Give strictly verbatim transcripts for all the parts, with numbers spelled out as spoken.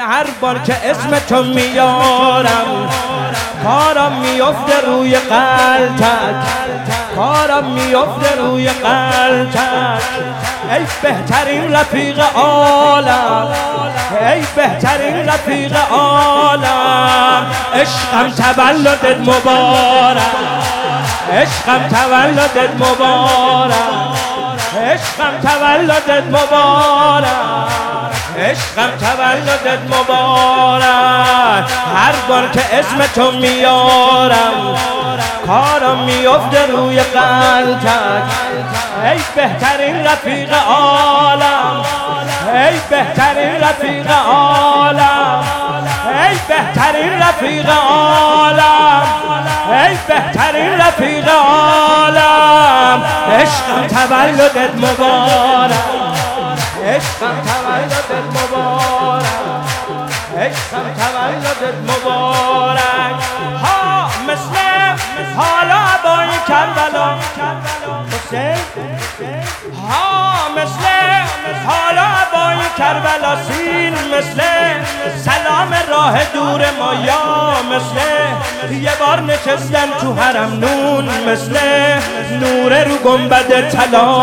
هر بار که اسم تو میارم کارم میفته روی قلتک، کارم میفته روی قلتک. ای بهترین رفیق عالم، ای بهترین رفیق عالم. عشقم تولدت مبارک، عشقم تولدت مبارک، عشقم تولدت مبارک، عشقم تولدت مبارک. هر بار که اسم تو میارم کارم میفته روی قلتک. ای بهترین رفیق عالم، ای بهترین رفیق عالم، ای بهترین رفیق عالم، ای بهترین رفیق عالم. عشقم تولدت مبارک، عشقم تولدت مبارک، عشقم تولدت مبارک. ها مثل حالا بای کربلا حسین، ها مثل حالا بای کربلا سین، مثل سلام راه دور ما یا مثل یه بار نشستن تو حرم نون، مثل نور رو گنبد طلا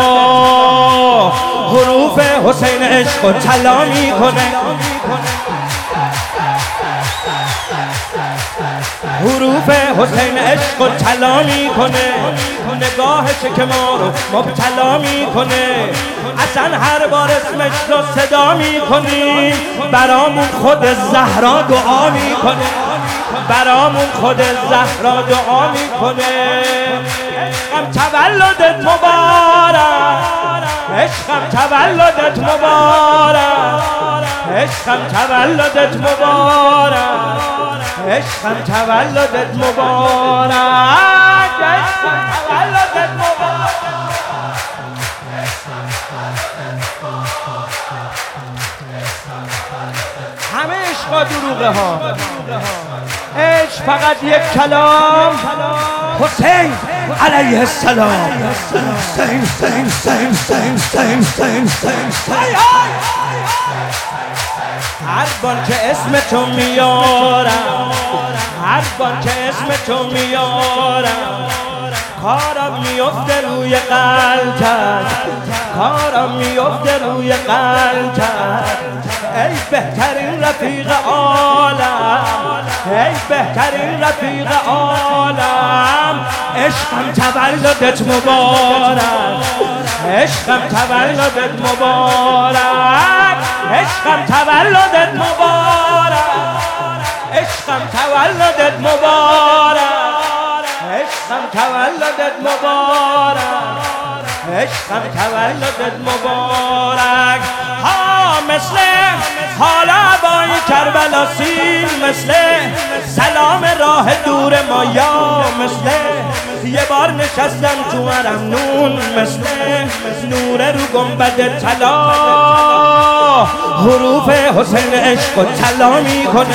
حروف حسین عشق و طلا میکنه، حروف حسین عشق و طلا میکنه. نگاهش که ما رو مبتلا میکنه، اصلا هر بار اسمش رو صدا میکنیم برامون خود زهرا دعا میکنه، برامون خود زهرا دعا میکنه. عشقم تولدت مبارک، عشقم تولدت مبارک، عشقم تولدت مبارک، عشقم تولدت مبارک، عشقم تولدت مبارک. همه عشقا دروغه ها، عشق فقط یک کلام، حسین علیه السلام. حسین حسین حسین حسین حسین حسین حسین. هر بار که اسم تو میارم، هر بار که اسم تو میارم کارم میفته روی قلتک، کارم میفته روی قلتک. ای بهترین رفیق عالم، ای بهترین رفیق عالم. عشقم تولدت مبارک، عشقم تولدت مبارک، عشقم تولدت مبارک، عشقم تولدت مبارک، عشقم تولدت مبارک، عشقم تولدت مبارک. ها مثل حالا بای کربلا سین، مثل سلام راه دور ما یا مثل یه بار نشستم تو حرم نون، مثل نور رو گنبد طلا حروف حسین عشق و طلا میکنه.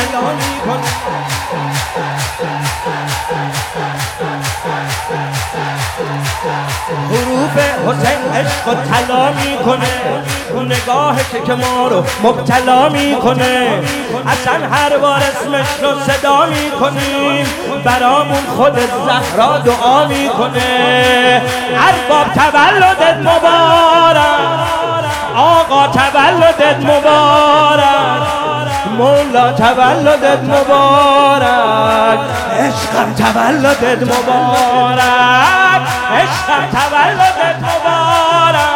حروف حسین عشق و طلا میکنه، نگاهش که ما رو مبتلا میکنه. اصلا هر بار اسمش رو صدا میکنیم برامون خود زهرا دعا میکنه. ارباب تولدت مبارک، آقا تولدت مبارک، مولا تولدت مبارک، عشقم تولدت مبارک، عشقم تولدت مبارک.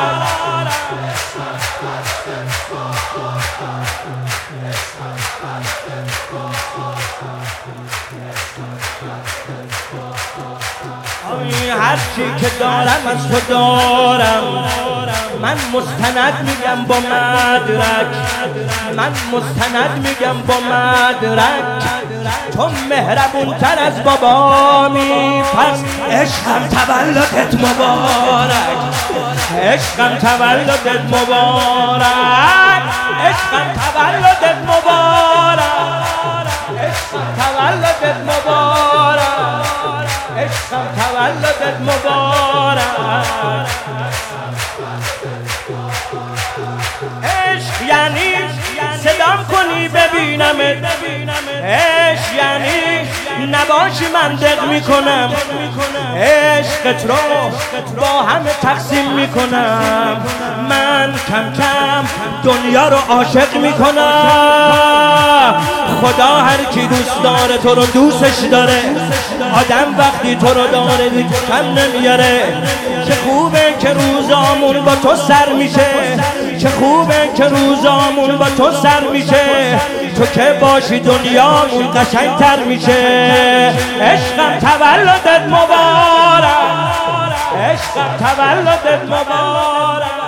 هر چی که دارم از تو دارم، من مستند میگم با مدرک، من مستند میگم با مدرک. تو مهربون تر از بابامی، پس عشقم تولدت مبارک، عشقم تولدت مبارک، عشقم تولدت مبارک، عشقم تولدت مبارک، عشقم تولدت مبارک. عشق یعنی صدام کنی ببینم عشق یعنی نباشی من دق میکنم، عشقت رو با همه تقسیم میکنم، من کم کم دنیا رو عاشق میکنم. خدا هر کی دوست داره تو رو دوستش داره، آدم وقتی تو رو داره کم نمیاره. چه خوبه که روزامون با تو سر میشه، چه خوبه که روزامون با تو سر میشه، تو که باشی دنیامون قشنگتر میشه. عشقم تولدت مبارک، عشقم تولدت مبارک.